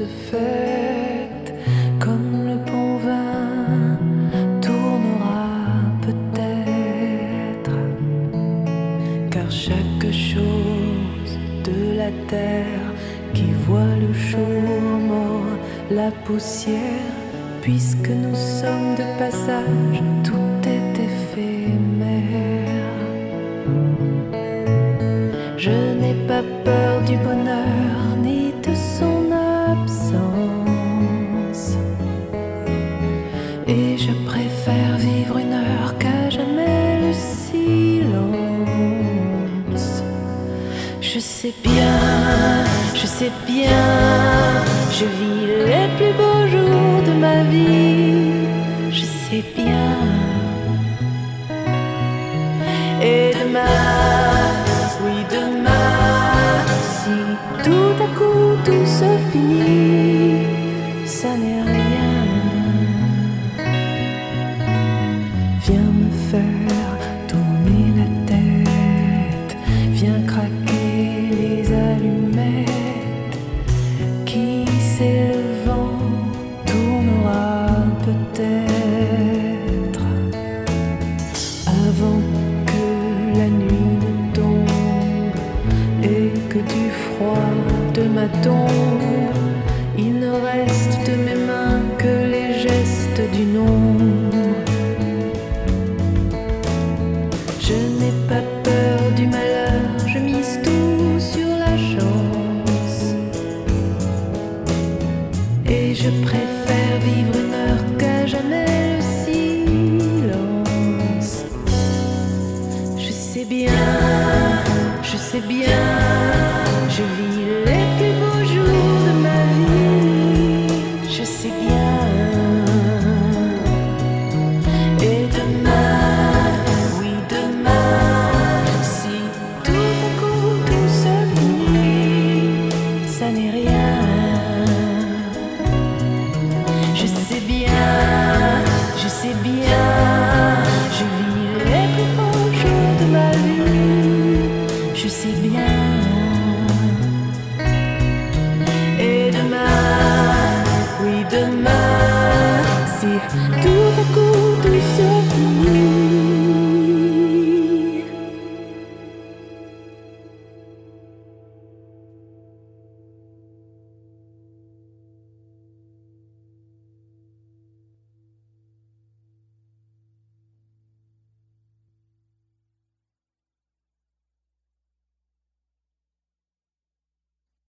fête, comme le bon vin, tournera peut-être, car chaque chose de la terre qui voit le jour mord la poussière, puisque nous sommes de passage, tout est éphémère. Je n'ai pas peur du bonheur ni de son absence, et je préfère vivre une heure qu'à jamais le silence. Je sais bien, je vis les plus beaux jours de ma vie, je sais bien. Et demain, oui demain, si tout à coup tout se finit, ça n'est rien. Viens me faire tourner la tête, viens craquer les allumettes. Qui sait, le vent tournera peut-être avant que la nuit ne tombe et que du froid de ma tombe il ne reste de mes mains que les gestes d'une ombre. Je n'ai pas peur du malheur, je mise tout sur la chance, et je préfère vivre une heure qu'à jamais le silence. Je sais bien, je vis les plus beaux jours de ma vie, je sais bien. Et demain, oui demain, si tout à coup tout se finit, ça n'est rien. Je sais bien, je vis les plus beaux jours de ma vie, je sais bien. Et demain, oui demain, si tout